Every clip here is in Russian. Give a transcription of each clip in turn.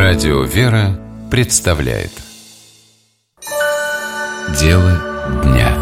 Радио «Вера» представляет Дело дня.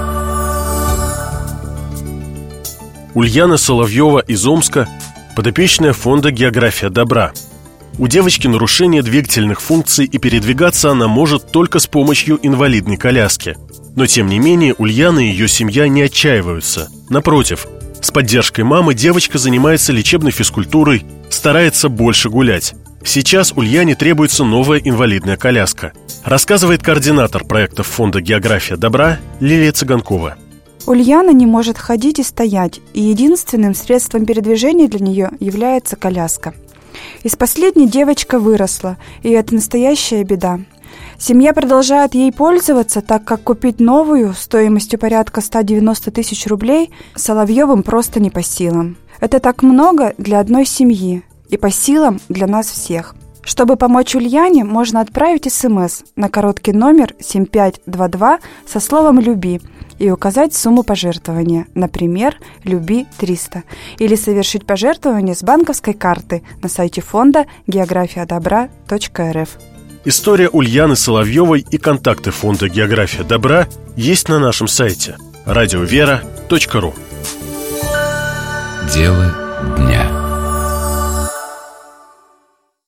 Ульяна Соловьева из Омска, подопечная фонда «География добра». У девочки нарушение двигательных функций, и передвигаться она может только с помощью инвалидной коляски. Но тем не менее Ульяна и ее семья не отчаиваются. Напротив, с поддержкой мамы девочка занимается лечебной физкультурой, старается больше гулять. Сейчас Ульяне требуется новая инвалидная коляска, рассказывает координатор проектов фонда «География добра» Лилия Цыганкова. Ульяна не может ходить и стоять, и единственным средством передвижения для нее является коляска. Из последней девочка выросла, и это настоящая беда. Семья продолжает ей пользоваться, так как купить новую стоимостью порядка 190 тысяч рублей Соловьевым просто не по силам. Это так много для одной семьи и по силам для нас всех. Чтобы помочь Ульяне, можно отправить СМС на короткий номер 7522 со словом «Люби» и указать сумму пожертвования, например, «Люби 300», или совершить пожертвование с банковской карты на сайте фонда географиядобра.рф. История Ульяны Соловьевой и контакты фонда «География добра» есть на нашем сайте радиовера.ру. Дело дня.